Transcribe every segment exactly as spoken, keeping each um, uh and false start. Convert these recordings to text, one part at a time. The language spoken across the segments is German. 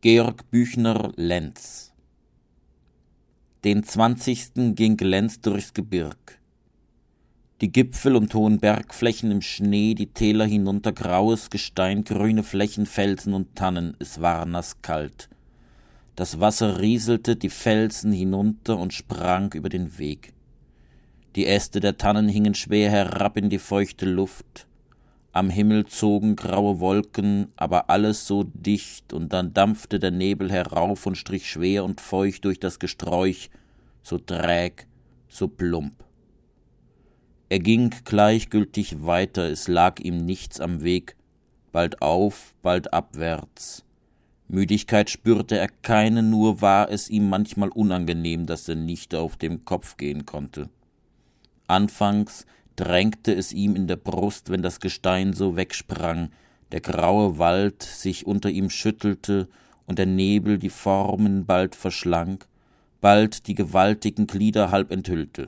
Georg Büchner, Lenz. Den zwanzigsten ging Lenz durchs Gebirg. Die Gipfel und hohen Bergflächen im Schnee, die Täler hinunter, graues Gestein, grüne Flächen, Felsen und Tannen, es war nasskalt. Das Wasser rieselte die Felsen hinunter und sprang über den Weg. Die Äste der Tannen hingen schwer herab in die feuchte Luft. Am Himmel zogen graue Wolken, aber alles so dicht, und dann dampfte der Nebel herauf und strich schwer und feucht durch das Gesträuch, so träg, so plump. Er ging gleichgültig weiter, es lag ihm nichts am Weg, bald auf, bald abwärts. Müdigkeit spürte er keine, nur war es ihm manchmal unangenehm, dass er nicht auf dem Kopf gehen konnte. Anfangs drängte es ihm in der Brust, wenn das Gestein so wegsprang, der graue Wald sich unter ihm schüttelte und der Nebel die Formen bald verschlang, bald die gewaltigen Glieder halb enthüllte.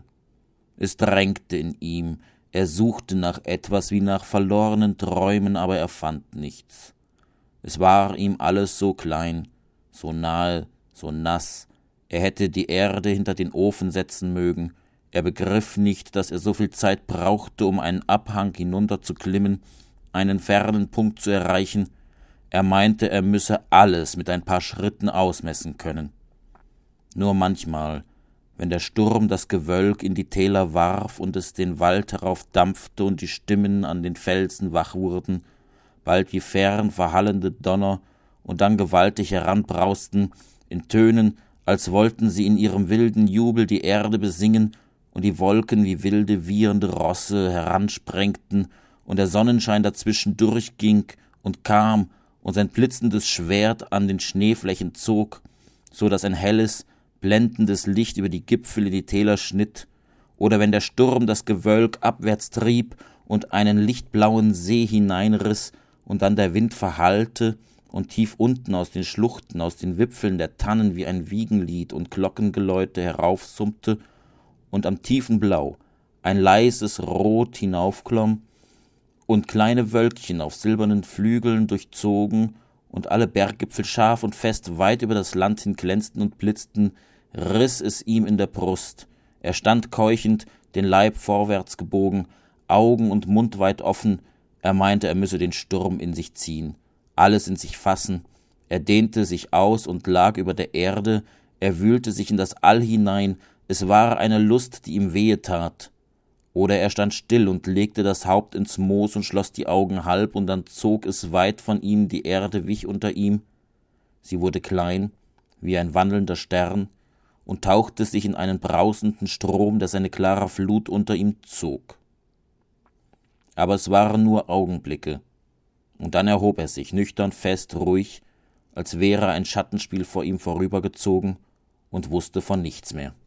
Es drängte in ihm, er suchte nach etwas wie nach verlorenen Träumen, aber er fand nichts. Es war ihm alles so klein, so nahe, so nass, er hätte die Erde hinter den Ofen setzen mögen. Er begriff nicht, dass er so viel Zeit brauchte, um einen Abhang hinunterzuklimmen, einen fernen Punkt zu erreichen. Er meinte, er müsse alles mit ein paar Schritten ausmessen können. Nur manchmal, wenn der Sturm das Gewölk in die Täler warf und es den Wald heraufdampfte und die Stimmen an den Felsen wach wurden, bald wie fern verhallende Donner und dann gewaltig heranbrausten, in Tönen, als wollten sie in ihrem wilden Jubel die Erde besingen, und die Wolken wie wilde, wiehernde Rosse heransprengten und der Sonnenschein dazwischen durchging und kam und sein blitzendes Schwert an den Schneeflächen zog, so dass ein helles, blendendes Licht über die Gipfel in die Täler schnitt, oder wenn der Sturm das Gewölk abwärts trieb und einen lichtblauen See hineinriss und dann der Wind verhallte und tief unten aus den Schluchten, aus den Wipfeln der Tannen wie ein Wiegenlied und Glockengeläute heraufsummte und am tiefen Blau ein leises Rot hinaufklomm und kleine Wölkchen auf silbernen Flügeln durchzogen und alle Berggipfel scharf und fest weit über das Land hin glänzten und blitzten, riss es ihm in der Brust. Er stand keuchend, den Leib vorwärts gebogen, Augen und Mund weit offen. Er meinte, er müsse den Sturm in sich ziehen, alles in sich fassen. Er dehnte sich aus und lag über der Erde, er wühlte sich in das All hinein. Es war eine Lust, die ihm wehe tat. Oder er stand still und legte das Haupt ins Moos und schloss die Augen halb, und dann zog es weit von ihm, die Erde wich unter ihm. Sie wurde klein, wie ein wandelnder Stern, und tauchte sich in einen brausenden Strom, der seine klare Flut unter ihm zog. Aber es waren nur Augenblicke, und dann erhob er sich, nüchtern, fest, ruhig, als wäre ein Schattenspiel vor ihm vorübergezogen, und wusste von nichts mehr.